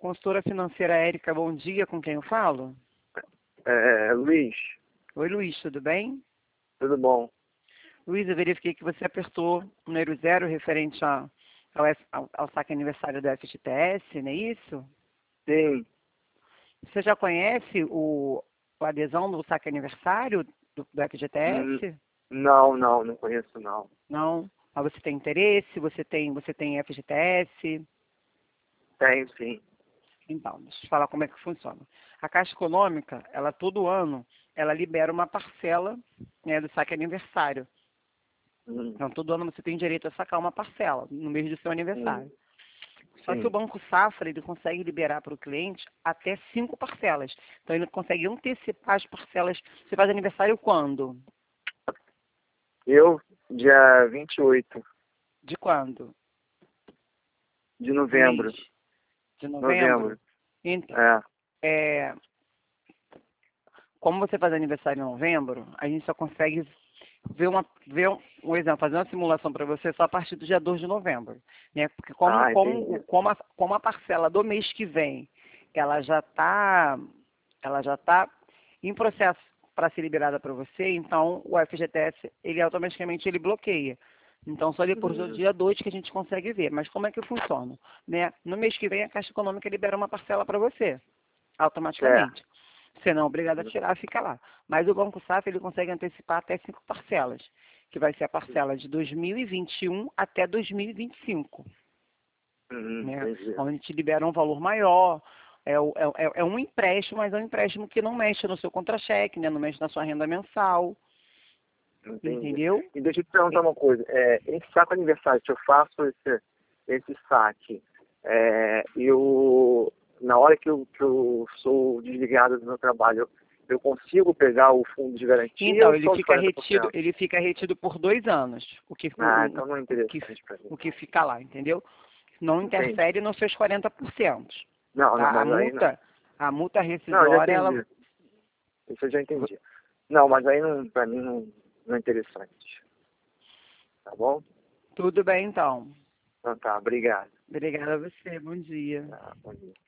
Consultora financeira Érica, bom dia, com quem eu falo? Luiz, Oi, Luiz, tudo bem? tudo bom? Luiz, eu verifiquei que você apertou o número 0 referente ao saque aniversário do FGTS, não é isso? Sim, Você já conhece a adesão do saque aniversário do hum, FGTS? não conheço não. Não? Mas você tem interesse? Você tem FGTS? Tenho sim. Então, deixa eu te falar como é que funciona. A Caixa Econômica, ela todo ano, ela libera uma parcela, né, do saque aniversário. Hum, Então, todo ano você tem direito a sacar uma parcela no mês do seu hum, aniversário. Só que o sim. Banco Safra, ele consegue liberar para o cliente até 5 parcelas. Então, ele consegue antecipar as parcelas. Você faz aniversário quando? Eu, dia 28 De quando? de Do mês? novembro. De novembro? Novembro. Então, É. é, como você faz aniversário em novembro, a gente só consegue ver um exemplo, fazer uma simulação para você só a partir do dia 2 de novembro. Né? Porque Entendi. como a parcela do mês que vem, ela já tá em processo para ser liberada para você, então o FGTS, ele automaticamente ele bloqueia. Então, só depois do Hum, dia 2 que a gente consegue ver. Mas como é que funciona? Né? No mês que vem, a Caixa Econômica libera uma parcela para você, automaticamente. certo. Você não é obrigado a tirar, fica lá. Mas o Banco Safra ele consegue antecipar até 5 parcelas, que vai ser a parcela de 2021 até 2025, né? Entendi. Onde te libera um valor maior. É um empréstimo, mas é um empréstimo que não mexe no seu contra-cheque, né? Não mexe na sua renda mensal, Entendi. entendeu? E deixa eu te perguntar uma coisa. Esse saco aniversário, se eu faço esse saque, na hora que eu sou desligado do meu trabalho, eu consigo pegar o fundo de garantia Então, ou só os 40%? ele fica retido por 2 anos, Então não é interessante para mim. o que fica lá, entendeu? Não Entendi. interfere nos seus 40%. Não, Tá? mas aí não. A multa Não, eu já rescisória, ela. entendi. Isso eu já entendi. Não, mas aí não, para mim não é interessante. Tá bom? Tudo bem, então. Então tá, obrigado. Obrigada a você. Bom dia. Tá, bom dia.